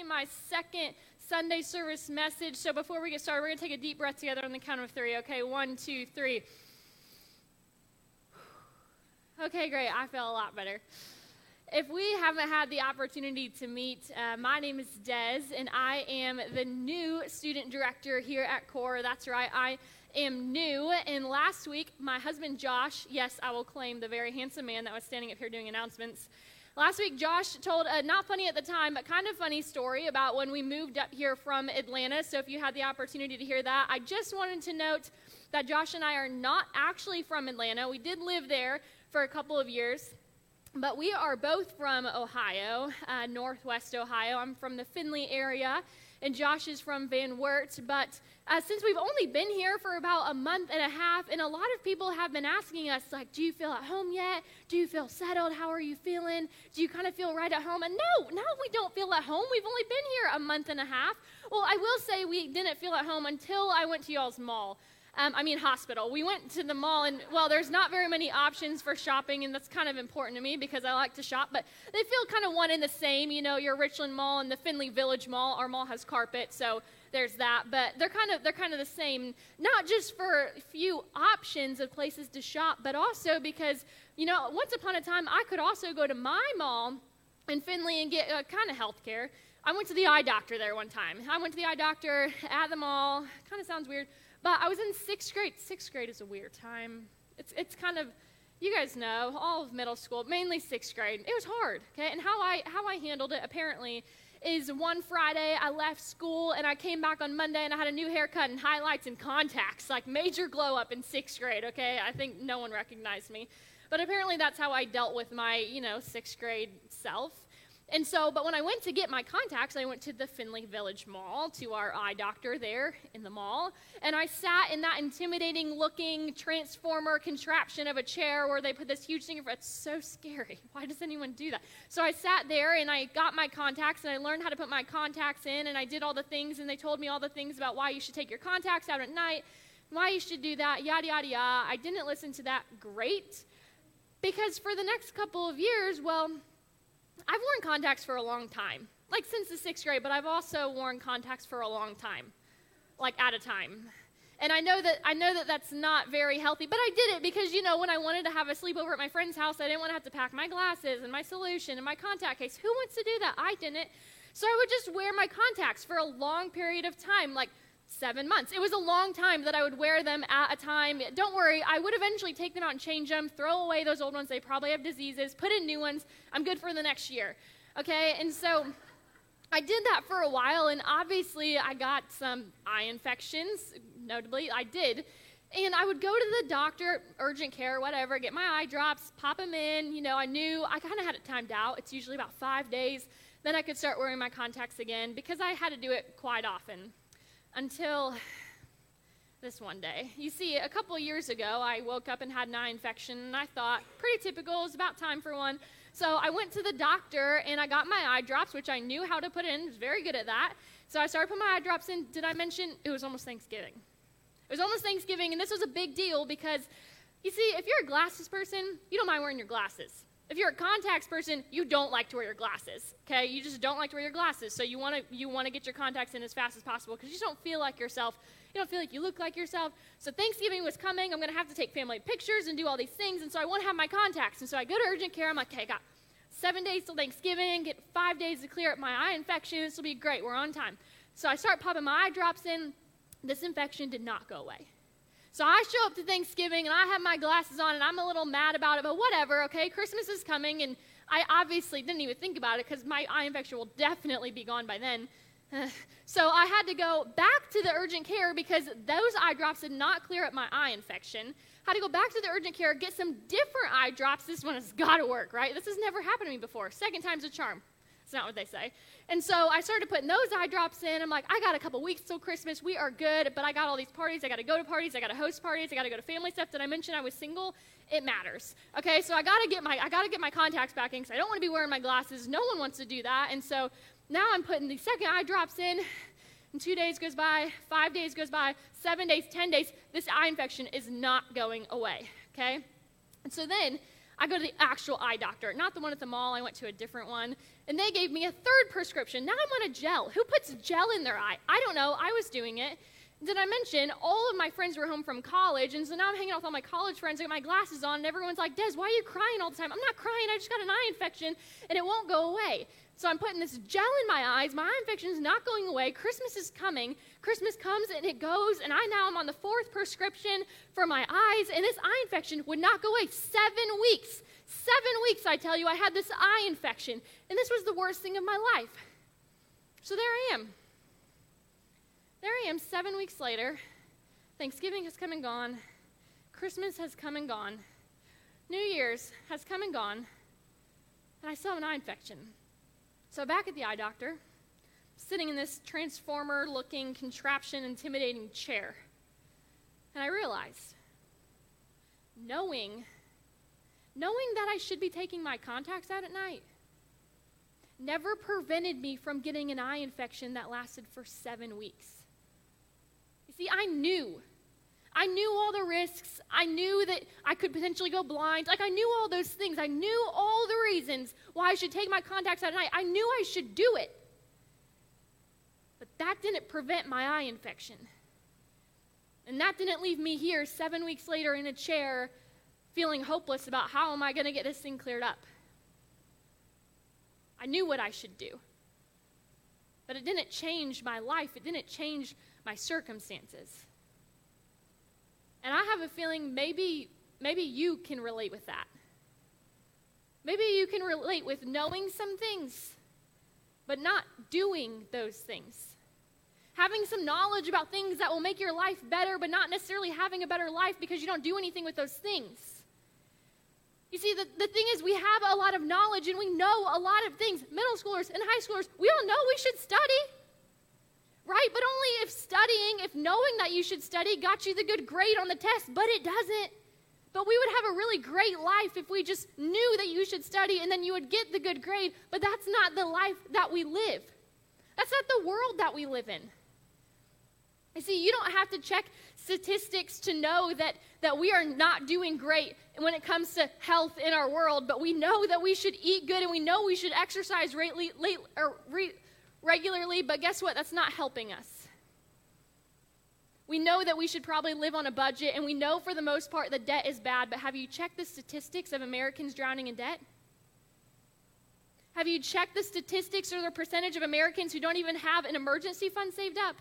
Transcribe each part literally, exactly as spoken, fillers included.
my second Sunday service message. So before we get started, we're going to take a deep breath together on the count of three. Okay, one, two, three. Okay, great. I feel a lot better. If we haven't had the opportunity to meet, uh, my name is Des, and I am the new student director here at CORE. That's right, I am new. And last week, my husband Josh, yes, I will claim the very handsome man that was standing up here doing announcements. Last week, Josh told a not funny at the time, but kind of funny story about when we moved up here from Atlanta. So if you had the opportunity to hear that, I just wanted to note that Josh and I are not actually from Atlanta. We did live there for a couple of years. But we are both from Ohio, uh, Northwest Ohio. I'm from the Findlay area, and Josh is from Van Wert. But uh, since we've only been here for about a month and a half, and a lot of people have been asking us, like, do you feel at home yet? Do you feel settled? How are you feeling? Do you kind of feel right at home? And no, no, we don't feel at home. We've only been here a month and a half. Well, I will say we didn't feel at home until I went to y'all's mall. Um, I mean hospital. We went to the mall, and, well, there's not very many options for shopping, and that's kind of important to me because I like to shop, but they feel kind of one and the same. You know, your Richland Mall and the Findlay Village Mall. Our mall has carpet, so there's that, but they're kind of they're kind of the same, not just for a few options of places to shop, but also because, you know, once upon a time, I could also go to my mall in Findlay and get uh, kind of health care. I went to the eye doctor there one time. I went to the eye doctor at the mall. Kind of sounds weird. But I was in sixth grade. Sixth grade is a weird time. It's it's kind of, you guys know, all of middle school, mainly sixth grade. It was hard, okay? And how I how I handled it, apparently, is one Friday I left school, and I came back on Monday, and I had a new haircut and highlights and contacts, like major glow up in sixth grade, okay? I think no one recognized me. But apparently that's how I dealt with my, you know, sixth grade self. And so, but when I went to get my contacts, I went to the Findlay Village Mall, to our eye doctor there in the mall, and I sat in that intimidating-looking transformer contraption of a chair where they put this huge thing in front. It's so scary. Why does anyone do that? So I sat there, and I got my contacts, and I learned how to put my contacts in, and I did all the things, and they told me all the things about why you should take your contacts out at night, why you should do that, yada, yada, yada. I didn't listen to that great, because for the next couple of years, well, I've worn contacts for a long time, like since the sixth grade, but I've also worn contacts for a long time, like at a time. And I know that I know that that's not very healthy, but I did it because, you know, when I wanted to have a sleepover at my friend's house, I didn't want to have to pack my glasses and my solution and my contact case. Who wants to do that? I didn't. So I would just wear my contacts for a long period of time, like seven months. It was a long time that I would wear them at a time. Don't worry, I would eventually take them out and change them, throw away those old ones. They probably have diseases, put in new ones. I'm good for the next year, okay? And so I did that for a while, and obviously I got some eye infections, notably I did. And I would go to the doctor, urgent care, whatever, get my eye drops, pop them in. You know, I knew, I kind of had it timed out. It's usually about five days. Then I could start wearing my contacts again because I had to do it quite often. Until this one day. You see, a couple of years ago, I woke up and had an eye infection, and I thought, pretty typical, it was about time for one. So I went to the doctor, and I got my eye drops, which I knew how to put in. I was very good at that. So I started putting my eye drops in. Did I mention it was almost Thanksgiving? It was almost Thanksgiving, and this was a big deal because, you see, if you're a glasses person, you don't mind wearing your glasses. If you're a contacts person, you don't like to wear your glasses, okay? You just don't like to wear your glasses, so you want to you want to get your contacts in as fast as possible because you just don't feel like yourself. You don't feel like you look like yourself. So Thanksgiving was coming. I'm going to have to take family pictures and do all these things, and so I want to have my contacts. And so I go to urgent care. I'm like, okay, I got seven days till Thanksgiving, get five days to clear up my eye infection. This will be great. We're on time. So I start popping my eye drops in. This infection did not go away. So I show up to Thanksgiving, and I have my glasses on, and I'm a little mad about it, but whatever, okay? Christmas is coming, and I obviously didn't even think about it because my eye infection will definitely be gone by then. So I had to go back to the urgent care because those eye drops did not clear up my eye infection. I had to go back to the urgent care, get some different eye drops. This one has got to work, right? This has never happened to me before. Second time's a charm. It's not what they say. And so I started putting those eye drops in. I'm like, I got a couple weeks till Christmas. We are good, but I got all these parties. I got to go to parties. I got to host parties. I got to go to family stuff. Did I mention I was single? It matters. Okay, so I got to get my I got to get my contacts back in because I don't want to be wearing my glasses. No one wants to do that. And so now I'm putting the second eye drops in. And two days goes by, five days goes by, seven days, ten days. This eye infection is not going away. Okay, and so then I go to the actual eye doctor, not the one at the mall. I went to a different one, and they gave me a third prescription. Now I'm on a gel. Who puts gel in their eye? I don't know. I was doing it. Did I mention all of my friends were home from college, and so now I'm hanging out with all my college friends. I got my glasses on, and everyone's like, Des, why are you crying all the time? I'm not crying. I just got an eye infection, and it won't go away. So I'm putting this gel in my eyes. My eye infection is not going away. Christmas is coming. Christmas comes, and it goes, and I now am on the fourth prescription for my eyes, and this eye infection would not go away. Seven weeks. Seven weeks, I tell you, I had this eye infection, and this was the worst thing of my life. So there I am. There I am, seven weeks later. Thanksgiving has come and gone. Christmas has come and gone. New Year's has come and gone. And I still have an eye infection. So back at the eye doctor, sitting in this transformer-looking, contraption, intimidating chair. And I realized, knowing, knowing that I should be taking my contacts out at night, never prevented me from getting an eye infection that lasted for seven weeks. You see, I knew. I knew all the risks. I knew that I could potentially go blind. Like, I knew all those things. I knew all the reasons why I should take my contacts out at night. I knew I should do it. But that didn't prevent my eye infection. And that didn't leave me here seven weeks later in a chair feeling hopeless about how am I going to get this thing cleared up. I knew what I should do. But it didn't change my life. It didn't change my circumstances. And I have a feeling maybe, maybe you can relate with that. Maybe you can relate with knowing some things, but not doing those things. Having some knowledge about things that will make your life better, but not necessarily having a better life because you don't do anything with those things. You see, the, the thing is, we have a lot of knowledge and we know a lot of things. Middle schoolers and high schoolers, we all know we should study, right? But only if studying, if knowing that you should study got you the good grade on the test, but it doesn't. But we would have a really great life if we just knew that you should study and then you would get the good grade, but that's not the life that we live. That's not the world that we live in. You see, you don't have to check statistics to know that, that we are not doing great when it comes to health in our world, but we know that we should eat good and we know we should exercise lately, late, or re, regularly, but guess what? That's not helping us. We know that we should probably live on a budget, and we know for the most part that debt is bad, but have you checked the statistics of Americans drowning in debt? Have you checked the statistics or the percentage of Americans who don't even have an emergency fund saved up?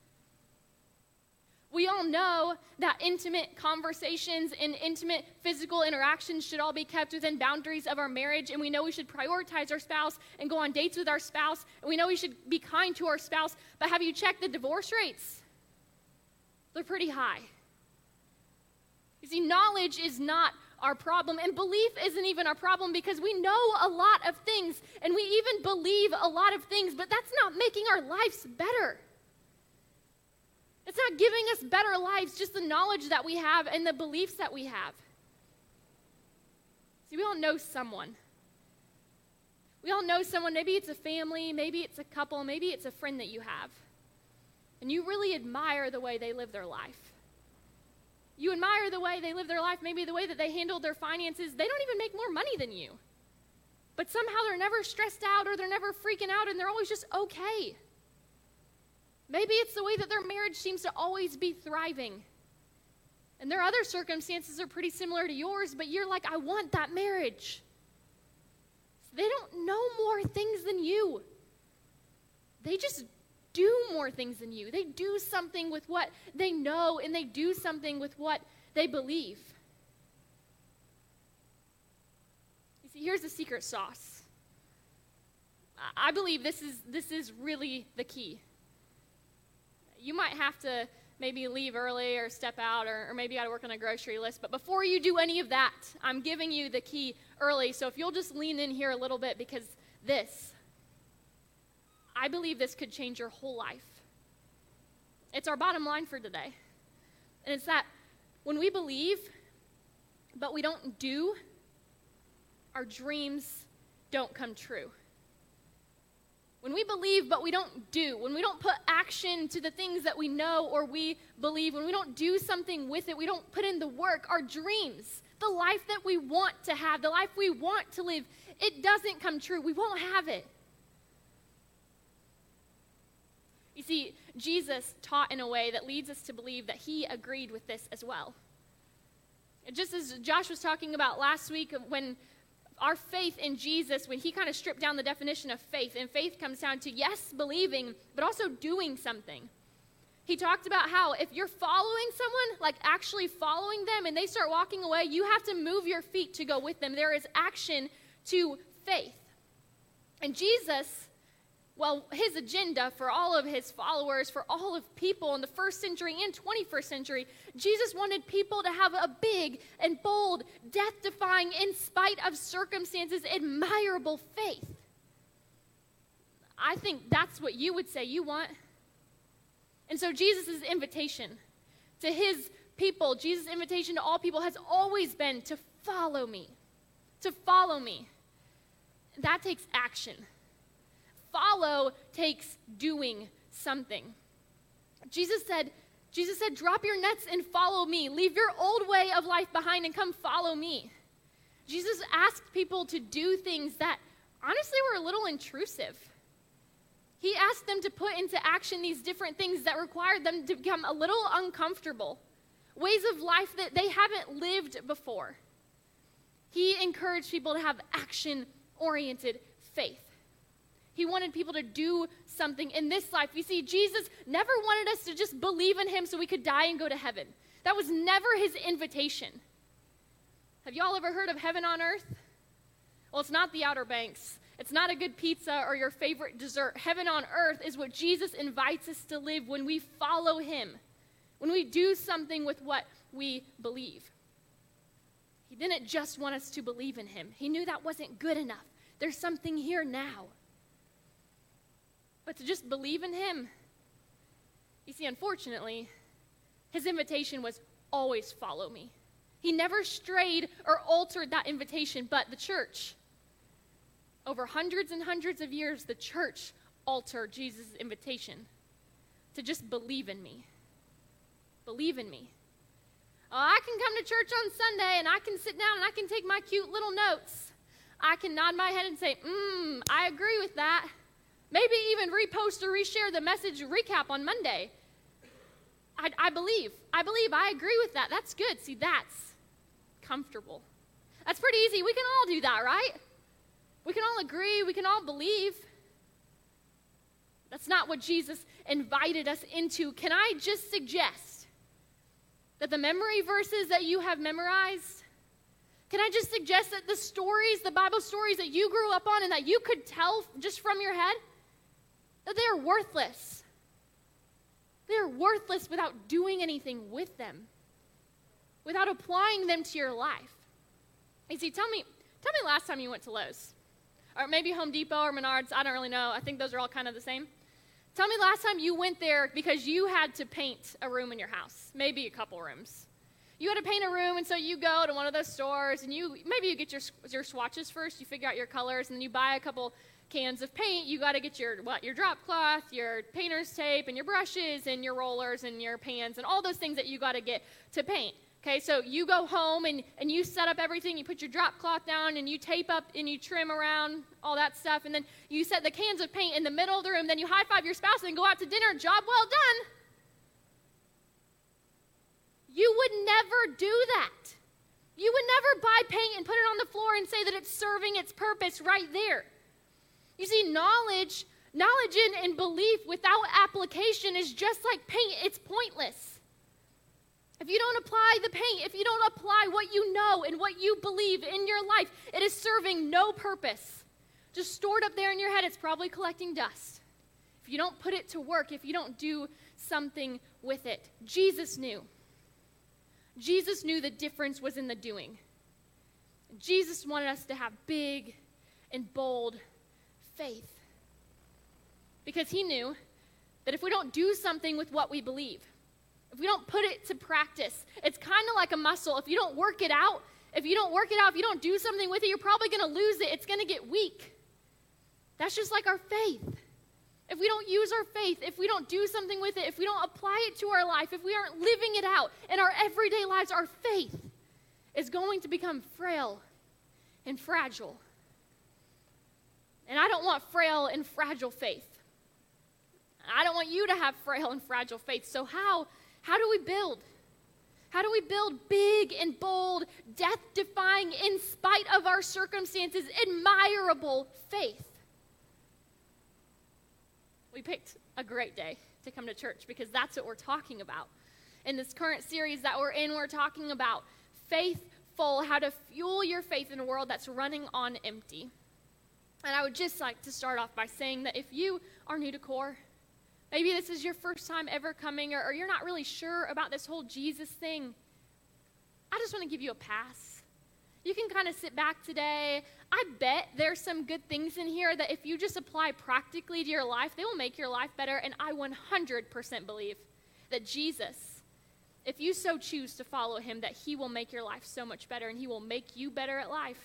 We all know that intimate conversations and intimate physical interactions should all be kept within boundaries of our marriage, and we know we should prioritize our spouse and go on dates with our spouse, and we know we should be kind to our spouse, but have you checked the divorce rates? They're pretty high. You see, knowledge is not our problem, and belief isn't even our problem because we know a lot of things, and we even believe a lot of things, but that's not making our lives better. It's not giving us better lives, just the knowledge that we have and the beliefs that we have. See, we all know someone. We all know someone. Maybe it's a family, maybe it's a couple, maybe it's a friend that you have. And you really admire the way they live their life. You admire the way they live their life, maybe the way that they handle their finances. They don't even make more money than you. But somehow they're never stressed out or they're never freaking out and they're always just okay. Maybe it's the way that their marriage seems to always be thriving. And their other circumstances are pretty similar to yours, but you're like, I want that marriage. They don't know more things than you. They just do more things than you. They do something with what they know, and they do something with what they believe. You see, here's the secret sauce. I believe this is this is really the key. You might have to maybe leave early or step out, or, or maybe you got to work on a grocery list. But before you do any of that, I'm giving you the key early. So if you'll just lean in here a little bit, because this, I believe this could change your whole life. It's our bottom line for today. And it's that when we believe, but we don't do, our dreams don't come true. When we believe but we don't do, when we don't put action to the things that we know or we believe, when we don't do something with it, we don't put in the work, our dreams, the life that we want to have, the life we want to live, it doesn't come true. We won't have it. You see, Jesus taught in a way that leads us to believe that he agreed with this as well. Just as Josh was talking about last week, when our faith in Jesus, when he kind of stripped down the definition of faith, and faith comes down to, yes, believing, but also doing something. He talked about how if you're following someone, like actually following them, and they start walking away, you have to move your feet to go with them. There is action to faith. And Jesus, well, his agenda for all of his followers, for all of people in the first century and twenty-first century, Jesus wanted people to have a big and bold, death-defying, in spite of circumstances, admirable faith. I think that's what you would say you want. And so Jesus' invitation to his people, Jesus' invitation to all people has always been to follow me, to follow me. That takes action. Follow takes doing something. Jesus said, Jesus said, drop your nets and follow me. Leave your old way of life behind and come follow me. Jesus asked people to do things that honestly were a little intrusive. He asked them to put into action these different things that required them to become a little uncomfortable, ways of life that they haven't lived before. He encouraged people to have action-oriented faith. He wanted people to do something in this life. You see, Jesus never wanted us to just believe in him so we could die and go to heaven. That was never his invitation. Have y'all ever heard of heaven on earth? Well, it's not the Outer Banks. It's not a good pizza or your favorite dessert. Heaven on earth is what Jesus invites us to live when we follow him, when we do something with what we believe. He didn't just want us to believe in him. He knew that wasn't good enough. There's something here now. But to just believe in him, you see, unfortunately, his invitation was always follow me. He never strayed or altered that invitation, but the church, over hundreds and hundreds of years, the church altered Jesus' invitation to just believe in me. Believe in me. Oh, I can come to church on Sunday and I can sit down and I can take my cute little notes. I can nod my head and say, mmm, I agree with that. Maybe even repost or reshare the message recap on Monday. I, I believe. I believe. I agree with that. That's good. See, that's comfortable. That's pretty easy. We can all do that, right? We can all agree. We can all believe. That's not what Jesus invited us into. Can I just suggest that the memory verses that you have memorized, can I just suggest that the stories, the Bible stories that you grew up on and that you could tell just from your head, that they're worthless. They're worthless without doing anything with them, without applying them to your life. You see, tell me, tell me last time you went to Lowe's, or maybe Home Depot or Menards. I don't really know. I think those are all kind of the same. Tell me last time you went there because you had to paint a room in your house, maybe a couple rooms. You had to paint a room, and so you go to one of those stores, and you maybe you get your your swatches first. You figure out your colors, and then you buy a couple cans of paint. You got to get your what your drop cloth, your painter's tape, and your brushes, and your rollers, and your pans, and all those things that you got to get to paint. Okay, so you go home, and, and you set up everything. You put your drop cloth down, and you tape up, and you trim around all that stuff, and then you set the cans of paint in the middle of the room. Then you high-five your spouse and go out to dinner. Job well done. You would never do that. You would never buy paint and put it on the floor and say that it's serving its purpose right there. You see, knowledge, knowledge and, and belief without application is just like paint. It's pointless. If you don't apply the paint, if you don't apply what you know and what you believe in your life, it is serving no purpose. Just stored up there in your head, it's probably collecting dust. If you don't put it to work, if you don't do something with it. Jesus knew. Jesus knew the difference was in the doing. Jesus wanted us to have big and bold faith. Because he knew that if we don't do something with what we believe, if we don't put it to practice, it's kind of like a muscle. If you don't work it out, if you don't work it out, if you don't do something with it, you're probably going to lose it. It's going to get weak. That's just like our faith. if we don't use our faith, if we don't do something with it, if we don't apply it to our life, if we aren't living it out in our everyday lives, our faith is going to become frail and fragile. And I don't want frail and fragile faith. I don't want you to have frail and fragile faith. So how, how do we build? How do we build big and bold, death-defying, in spite of our circumstances, admirable faith? We picked a great day to come to church because that's what we're talking about. In this current series that we're in, we're talking about faithful, how to fuel your faith in a world that's running on empty. And I would just like to start off by saying that if you are new to Core, maybe this is your first time ever coming, or, or you're not really sure about this whole Jesus thing, I just want to give you a pass. You can kind of sit back today. I bet there's some good things in here that if you just apply practically to your life, they will make your life better. And I one hundred percent believe that Jesus, if you so choose to follow him, that he will make your life so much better and he will make you better at life.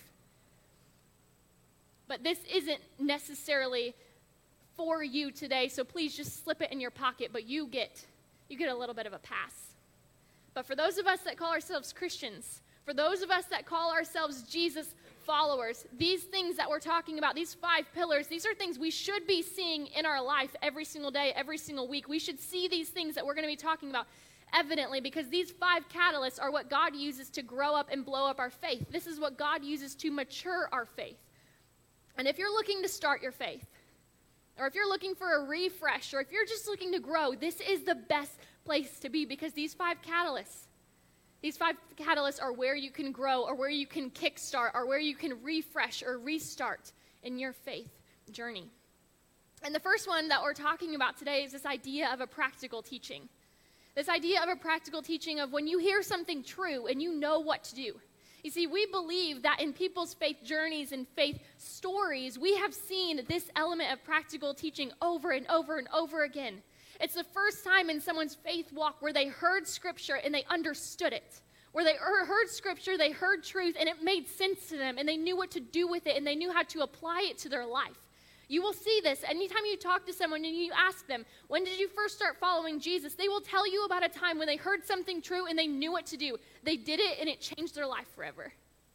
But this isn't necessarily for you today, so please just slip it in your pocket, but you get you get a little bit of a pass. But for those of us that call ourselves Christians, for those of us that call ourselves Jesus followers, these things that we're talking about, these five pillars, these are things we should be seeing in our life every single day, every single week. We should see these things that we're going to be talking about evidently, because these five catalysts are what God uses to grow up and blow up our faith. This is what God uses to mature our faith. And if you're looking to start your faith, or if you're looking for a refresh, or if you're just looking to grow, this is the best place to be, because these five catalysts, these five catalysts are where you can grow, or where you can kickstart, or where you can refresh or restart in your faith journey. And the first one that we're talking about today is this idea of a practical teaching. This idea of a practical teaching of when you hear something true and you know what to do. You see, we believe that in people's faith journeys and faith stories, we have seen this element of practical teaching over and over and over again. It's the first time in someone's faith walk where they heard Scripture and they understood it. Where they heard Scripture, they heard truth, and it made sense to them, and they knew what to do with it, and they knew how to apply it to their life. You will see this anytime you talk to someone and you ask them, when did you first start following Jesus? They will tell you about a time when they heard something true and they knew what to do. They did it and it changed their life forever.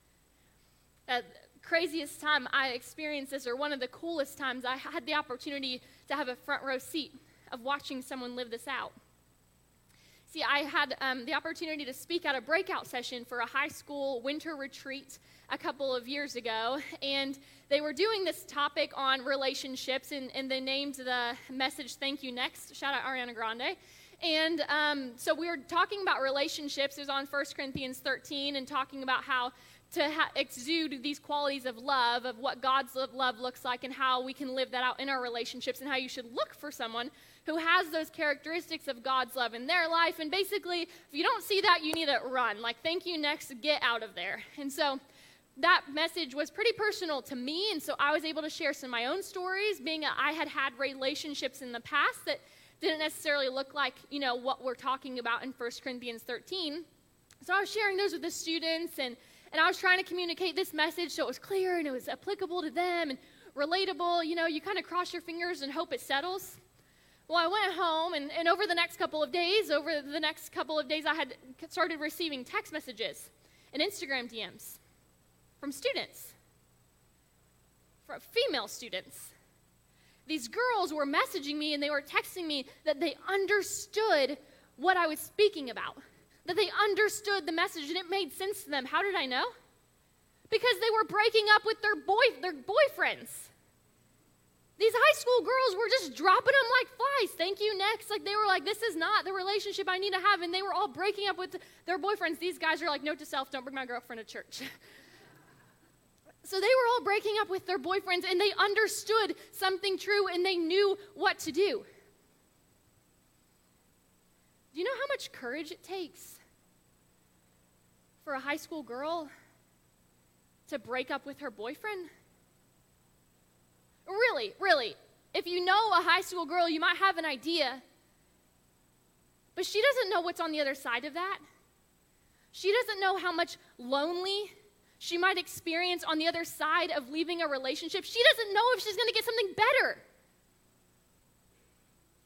Uh, craziest time I experienced this, or one of the coolest times, I had the opportunity to have a front row seat of watching someone live this out. See, I had um, the opportunity to speak at a breakout session for a high school winter retreat a couple of years ago, and they were doing this topic on relationships, and, and they named the message "Thank You Next." Shout out Ariana Grande. And um, so we were talking about relationships. It was on First Corinthians thirteen, and talking about how to ha- exude these qualities of love, of what God's love looks like, and how we can live that out in our relationships, and how you should look for someone who has those characteristics of God's love in their life. And basically, if you don't see that, you need to run. Like, thank you, next, get out of there. And so that message was pretty personal to me, and so I was able to share some of my own stories, being that I had had relationships in the past that didn't necessarily look like, you know, what we're talking about in First Corinthians thirteen. So I was sharing those with the students, and, and I was trying to communicate this message so it was clear and it was applicable to them and relatable. You know, you kind of cross your fingers and hope it settles. Well, I went home, and, and over the next couple of days, over the next couple of days, I had started receiving text messages and Instagram D Ms from students, from female students. These girls were messaging me, and they were texting me that they understood what I was speaking about, that they understood the message, and it made sense to them. How did I know? Because they were breaking up with their boy, their boyfriends. These high school girls were just dropping them like flies. Thank you, next. Like, they were like, this is not the relationship I need to have, and they were all breaking up with their boyfriends. These guys are like, note to self, don't bring my girlfriend to church. So they were all breaking up with their boyfriends, and they understood something true, and they knew what to do. Do you know how much courage it takes for a high school girl to break up with her boyfriend? Really, really, if you know a high school girl, you might have an idea, but she doesn't know what's on the other side of that. She doesn't know how much lonely she might experience on the other side of leaving a relationship. She doesn't know if she's going to get something better.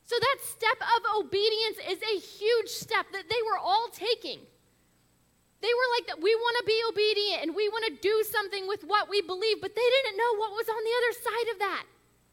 So that step of obedience is a huge step that they were all taking. They were like, that we want to be obedient and we want to do something with what we believe, but they didn't know what was on the other side of that.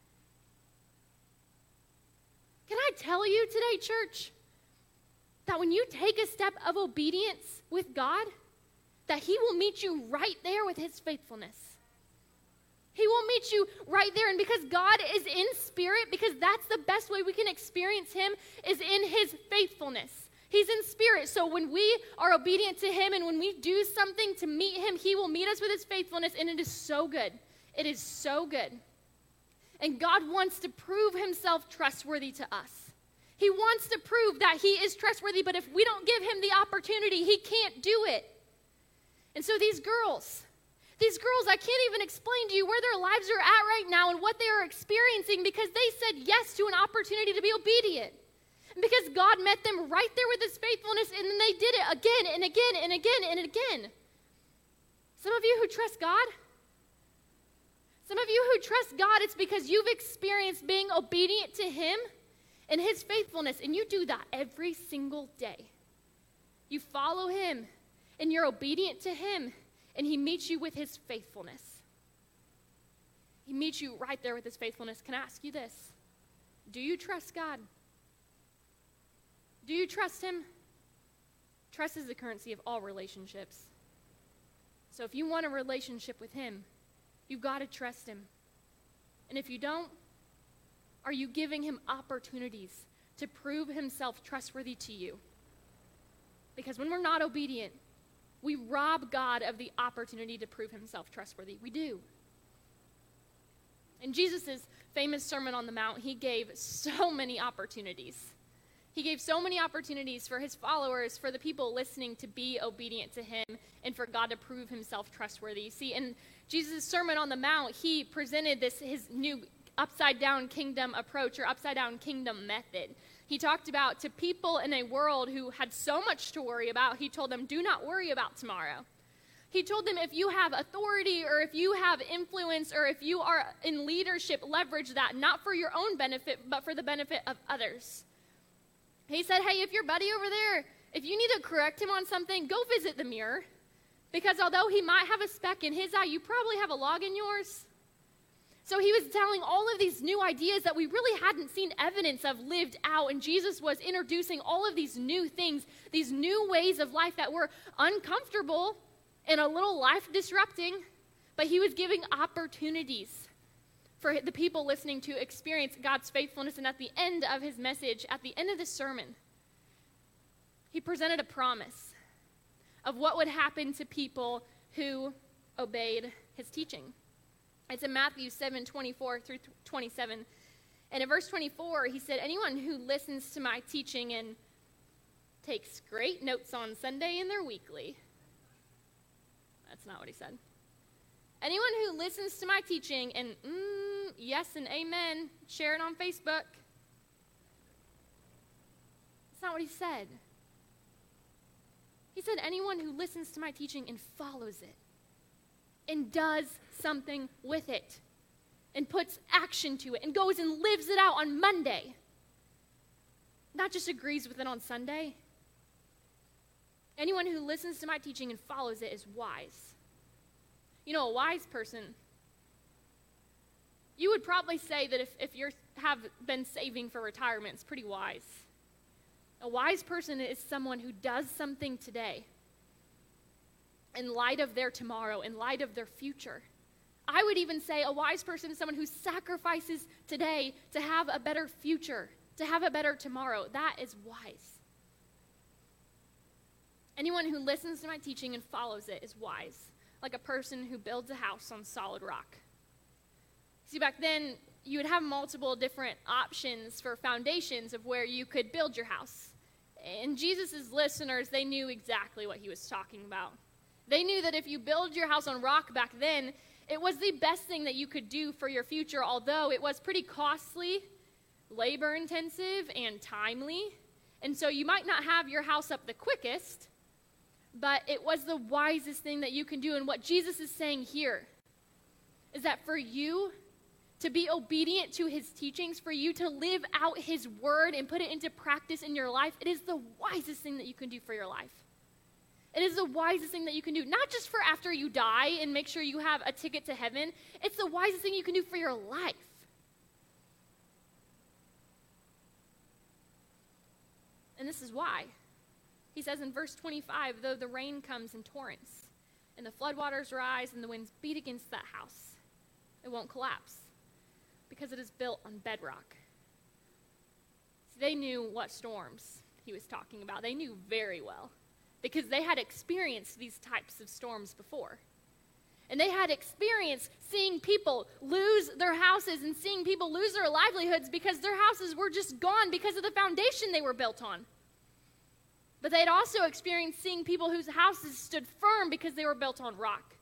Can I tell you today, church, that when you take a step of obedience with God, that he will meet you right there with his faithfulness. He will meet you right there. And because God is in spirit, because that's the best way we can experience him, is in his faithfulness. He's in spirit. So when we are obedient to him and when we do something to meet him, he will meet us with his faithfulness. And it is so good. It is so good. And God wants to prove himself trustworthy to us. He wants to prove that he is trustworthy, but if we don't give him the opportunity, he can't do it. And so these girls, these girls, I can't even explain to you where their lives are at right now and what they are experiencing because they said yes to an opportunity to be obedient. And because God met them right there with his faithfulness, and then they did it again and again and again and again. Some of you who trust God, some of you who trust God, it's because you've experienced being obedient to him and his faithfulness, and you do that every single day. You follow him, and you're obedient to him, and he meets you with his faithfulness. He meets you right there with his faithfulness. Can I ask you this? Do you trust God? Do you trust him? Trust is the currency of all relationships. So if you want a relationship with him, you've got to trust him. And if you don't, are you giving him opportunities to prove himself trustworthy to you? Because when we're not obedient, we rob God of the opportunity to prove himself trustworthy. We do. In Jesus' famous Sermon on the Mount, he gave so many opportunities. He gave so many opportunities for his followers, for the people listening to be obedient to him, and for God to prove himself trustworthy. You see, in Jesus' Sermon on the Mount, he presented this his new upside-down kingdom approach or upside-down kingdom method. He talked about to people in a world who had so much to worry about, he told them, do not worry about tomorrow. He told them if you have authority or if you have influence or if you are in leadership, leverage that, not for your own benefit, but for the benefit of others. He said, hey, if your buddy over there, if you need to correct him on something, go visit the mirror. Because although he might have a speck in his eye, you probably have a log in yours. So he was telling all of these new ideas that we really hadn't seen evidence of lived out. And Jesus was introducing all of these new things, these new ways of life that were uncomfortable and a little life disrupting. But he was giving opportunities for the people listening to experience God's faithfulness. And at the end of his message, at the end of the sermon, he presented a promise of what would happen to people who obeyed his teaching. It's in Matthew seven, twenty-four through twenty-seven. And in verse twenty-four, he said, anyone who listens to my teaching and takes great notes on Sunday in their weekly. That's not what he said. Anyone who listens to my teaching and mm, yes and amen, share it on Facebook. That's not what he said. He said anyone who listens to my teaching and follows it and does something with it and puts action to it and goes and lives it out on Monday, not just agrees with it on Sunday. Anyone who listens to my teaching and follows it is wise. You know, a wise person, you would probably say that if, if you have been saving for retirement, it's pretty wise. A wise person is someone who does something today in light of their tomorrow, in light of their future. I would even say a wise person is someone who sacrifices today to have a better future, to have a better tomorrow. That is wise. Anyone who listens to my teaching and follows it is wise, like a person who builds a house on solid rock. See, back then, you would have multiple different options for foundations of where you could build your house. And Jesus' listeners, they knew exactly what he was talking about. They knew that if you build your house on rock back then, it was the best thing that you could do for your future, although it was pretty costly, labor-intensive, and timely. And so you might not have your house up the quickest, but it was the wisest thing that you can do. And what Jesus is saying here is that for you to be obedient to his teachings, for you to live out his word and put it into practice in your life, it is the wisest thing that you can do for your life. It is the wisest thing that you can do, not just for after you die and make sure you have a ticket to heaven. It's the wisest thing you can do for your life. And this is why. He says in verse twenty-five, though the rain comes in torrents, and the floodwaters rise, and the winds beat against that house, it won't collapse, because it is built on bedrock. See, they knew what storms he was talking about. They knew very well, because they had experienced these types of storms before. And they had experienced seeing people lose their houses and seeing people lose their livelihoods because their houses were just gone because of the foundation they were built on. But they'd also experienced seeing people whose houses stood firm because they were built on rock.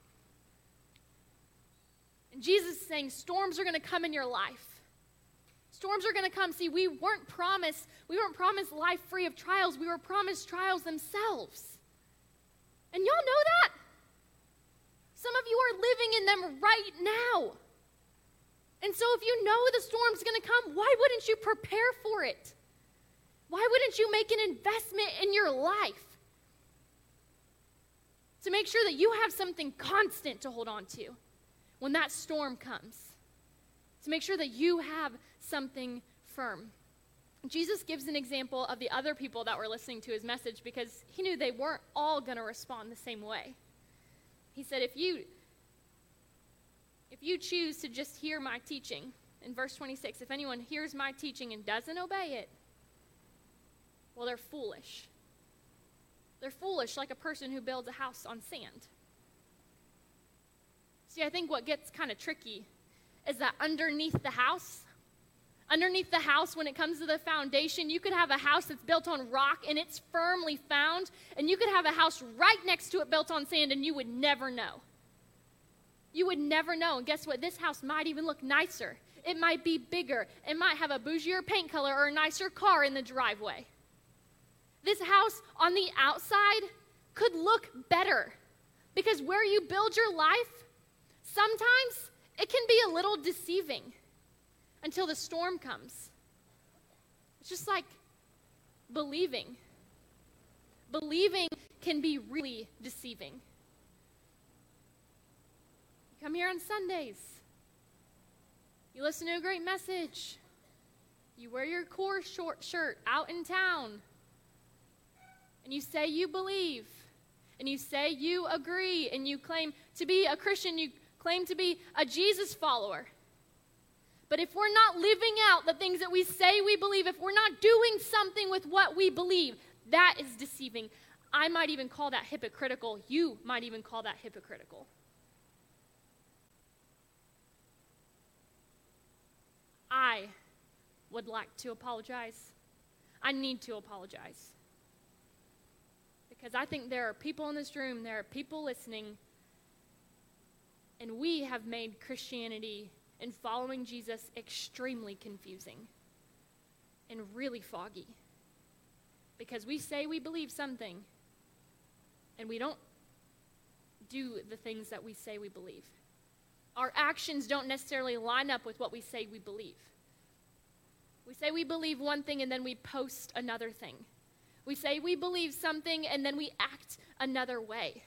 And Jesus is saying storms are going to come in your life. Storms are going to come. See, we weren't promised, we weren't promised life free of trials. We were promised trials themselves. And y'all know that. Some of you are living in them right now. And so if you know the storm's going to come, why wouldn't you prepare for it? Why wouldn't you make an investment in your life to make sure that you have something constant to hold on to when that storm comes? To make sure that you have something firm. Jesus gives an example of the other people that were listening to his message because he knew they weren't all going to respond the same way. He said, if you, if you choose to just hear my teaching, in verse twenty-six, if anyone hears my teaching and doesn't obey it, well, they're foolish. They're foolish like a person who builds a house on sand. See, I think what gets kind of tricky is that underneath the house, underneath the house, when it comes to the foundation, you could have a house that's built on rock and it's firmly found, and you could have a house right next to it built on sand and you would never know. You would never know. And guess what? This house might even look nicer. It might be bigger. It might have a bougier paint color or a nicer car in the driveway. This house on the outside could look better because where you build your life, sometimes it can be a little deceiving until the storm comes. It's just like believing. Believing can be really deceiving. You come here on Sundays. You listen to a great message. You wear your core short shirt out in town. And you say you believe. And you say you agree. And you claim to be a Christian. You claim to be a Jesus follower. But if we're not living out the things that we say we believe, if we're not doing something with what we believe, that is deceiving. I might even call that hypocritical. You might even call that hypocritical. I would like to apologize. I need to apologize. Because I think there are people in this room, there are people listening, and we have made Christianity and following Jesus extremely confusing and really foggy. Because we say we believe something, and we don't do the things that we say we believe. Our actions don't necessarily line up with what we say we believe. We say we believe one thing, and then we post another thing. We say we believe something, and then we act another way.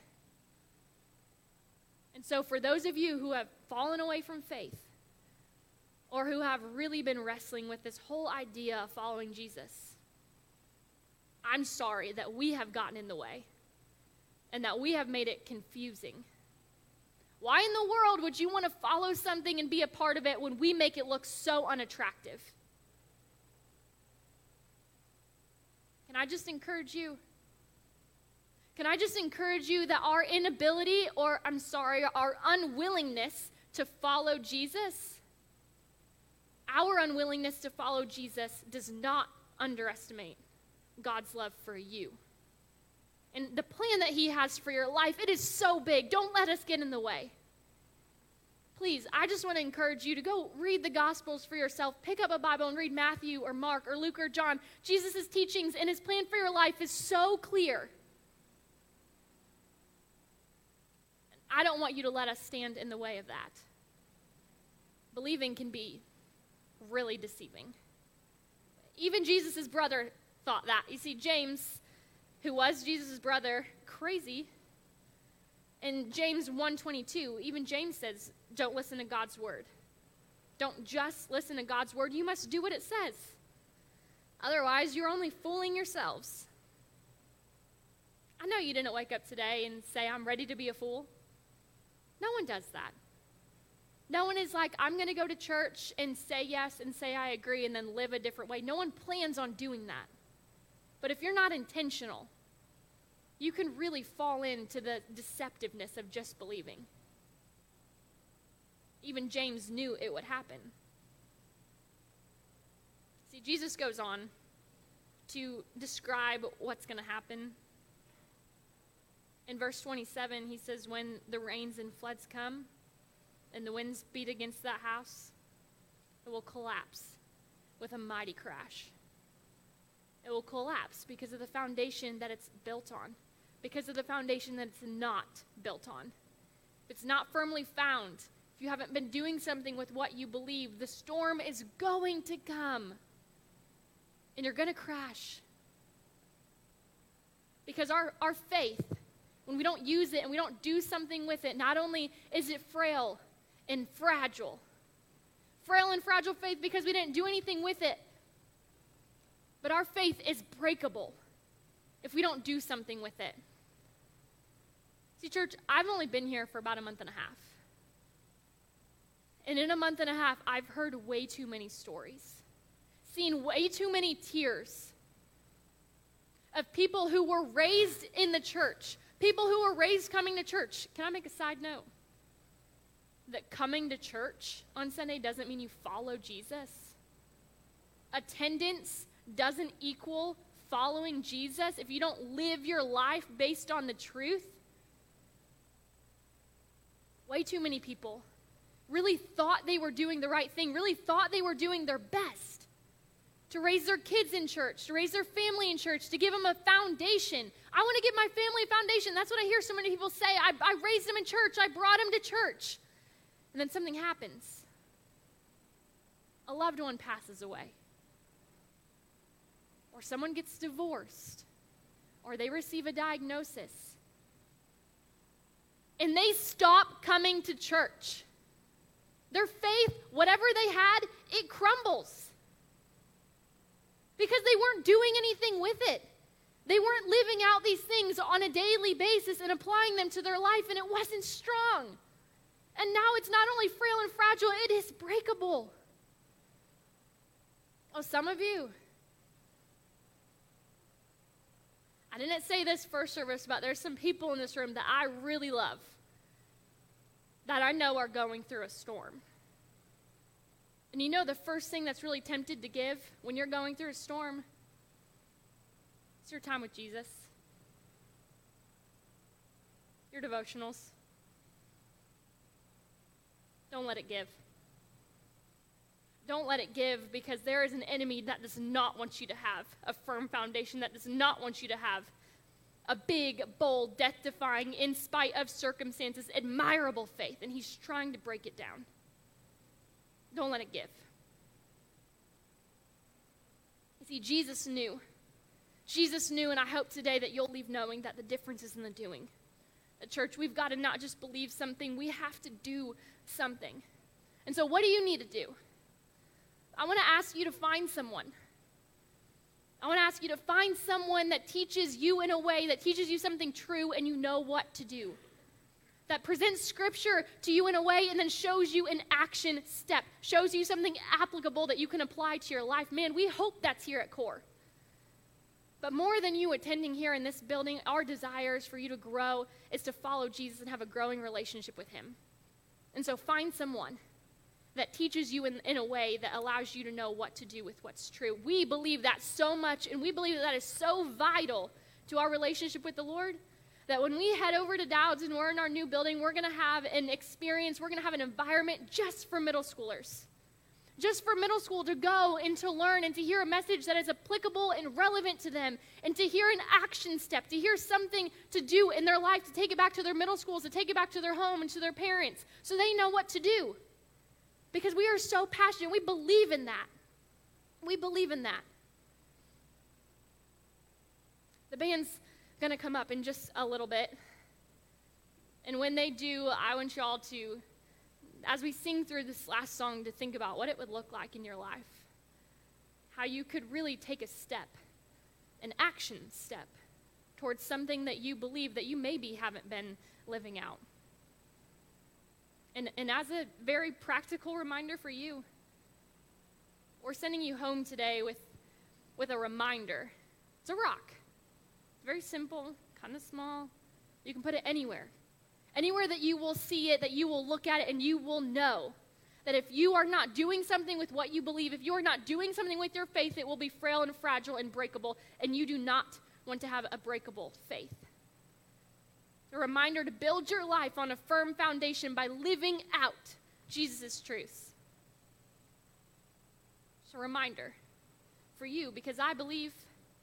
And so for those of you who have fallen away from faith, or who have really been wrestling with this whole idea of following Jesus, I'm sorry that we have gotten in the way, and that we have made it confusing. Why in the world would you want to follow something and be a part of it when we make it look so unattractive? Can I just encourage you? Can I just encourage you that our inability, or I'm sorry, our unwillingness to follow Jesus, our unwillingness to follow Jesus does not underestimate God's love for you. And the plan that he has for your life, it is so big. Don't let us get in the way. Please, I just want to encourage you to go read the Gospels for yourself. Pick up a Bible and read Matthew or Mark or Luke or John. Jesus' teachings and his plan for your life is so clear. I don't want you to let us stand in the way of that. believing can be really deceiving. Even Jesus' brother thought that. You see, James, who was Jesus' brother, crazy. In James one twenty-two, even James says, don't listen to God's word. Don't just listen to God's word. You must do what it says. Otherwise, you're only fooling yourselves. I know you didn't wake up today and say, I'm ready to be a fool. No one does that. No one is like, I'm going to go to church and say yes and say I agree and then live a different way. No one plans on doing that. But if you're not intentional, you can really fall into the deceptiveness of just believing. Even James knew it would happen. See, Jesus goes on to describe what's going to happen. In verse twenty-seven, he says, when the rains and floods come and the winds beat against that house, it will collapse with a mighty crash. It will collapse because of the foundation that it's built on, because of the foundation that it's not built on. If it's not firmly found, if you haven't been doing something with what you believe, the storm is going to come, and you're going to crash. Because our, our faith, when we don't use it and we don't do something with it, not only is it frail and fragile, frail and fragile faith because we didn't do anything with it, but our faith is breakable if we don't do something with it. See, church, I've only been here for about a month and a half. And in a month and a half, I've heard way too many stories, seen way too many tears of people who were raised in the church, people who were raised coming to church. Can I make a side note? That coming to church on Sunday doesn't mean you follow Jesus. Attendance doesn't equal following Jesus if you don't live your life based on the truth. Way too many people really thought they were doing the right thing, really thought they were doing their best to raise their kids in church, to raise their family in church, to give them a foundation. I want to give my family a foundation. That's what I hear so many people say. I, I raised them in church. I brought them to church. And then something happens. A loved one passes away. Or someone gets divorced. Or they receive a diagnosis. And they stop coming to church. Their faith, whatever they had, it crumbles. Because they weren't doing anything with it. They weren't living out these things on a daily basis and applying them to their life, and it wasn't strong. And now it's not only frail and fragile, it is breakable. Oh, some of you. I didn't say this first service, but there's some people in this room that I really love, that I know are going through a storm. And you know the first thing that's really tempted to give when you're going through a storm? It's your time with Jesus. Your devotionals. Don't let it give. Don't let it give, because there is an enemy that does not want you to have a firm foundation, that does not want you to have a big, bold, death-defying, in spite of circumstances, admirable faith, and he's trying to break it down. Don't let it give. You see, Jesus knew. Jesus knew, and I hope today that you'll leave knowing that the difference is in the doing. At church, we've got to not just believe something, we have to do something. And so what do you need to do? I want to ask you to find someone. I want to ask you to find someone that teaches you in a way, that teaches you something true and you know what to do. That presents scripture to you in a way and then shows you an action step, shows you something applicable that you can apply to your life. Man, we hope that's here at Core. But more than you attending here in this building, our desires for you to grow is to follow Jesus and have a growing relationship with him. And so find someone that teaches you in, in a way that allows you to know what to do with what's true. We believe that so much, and we believe that that is so vital to our relationship with the Lord, that when we head over to Dowds and we're in our new building, we're going to have an experience, we're going to have an environment just for middle schoolers. Just for middle school to go and to learn and to hear a message that is applicable and relevant to them, and to hear an action step, to hear something to do in their life, to take it back to their middle schools, to take it back to their home and to their parents, so they know what to do. because we are so passionate. We believe in that. We believe in that. The band's going to come up in just a little bit. And when they do, I want y'all to, as we sing through this last song, to think about what it would look like in your life. How you could really take a step, an action step, towards something that you believe that you maybe haven't been living out. And, and as a very practical reminder for you, we're sending you home today with, with a reminder. It's a rock. It's very simple, kind of small. You can put it anywhere. Anywhere that you will see it, that you will look at it, and you will know that if you are not doing something with what you believe, if you are not doing something with your faith, it will be frail and fragile and breakable, and you do not want to have a breakable faith. A reminder to build your life on a firm foundation by living out Jesus' truths. It's a reminder for you, because I believe,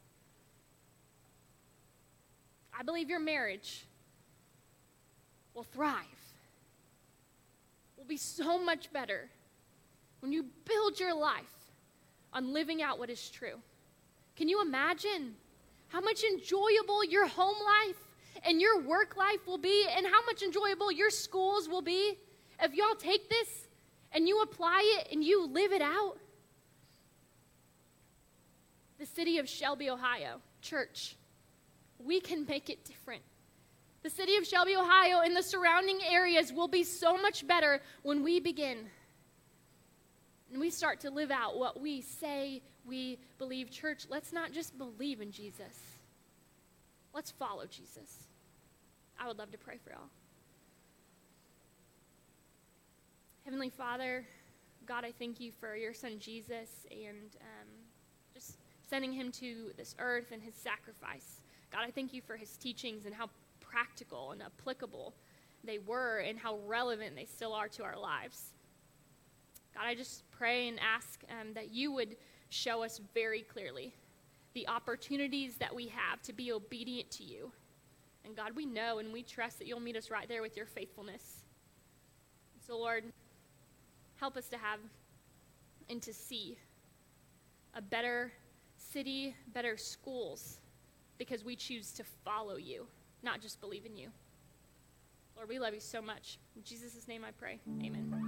I believe your marriage will thrive, will be so much better when you build your life on living out what is true. Can you imagine how much enjoyable your home life and your work life will be, and how much enjoyable your schools will be if y'all take this and you apply it and you live it out? The city of Shelby, Ohio, church, we can make it different. The city of Shelby, Ohio, and the surrounding areas will be so much better when we begin and we start to live out what we say we believe. Church, let's not just believe in Jesus. Let's follow Jesus. I would love to pray for y'all. Heavenly Father, God, I thank you for your son Jesus and um, just sending him to this earth and his sacrifice. God, I thank you for his teachings and how practical and applicable they were and how relevant they still are to our lives. God, I just pray and ask um, that you would show us very clearly the opportunities that we have to be obedient to you. And God, we know and we trust that you'll meet us right there with your faithfulness. So Lord, help us to have and to see a better city, better schools, because we choose to follow you, not just believe in you. Lord, we love you so much. In Jesus' name I pray. Amen.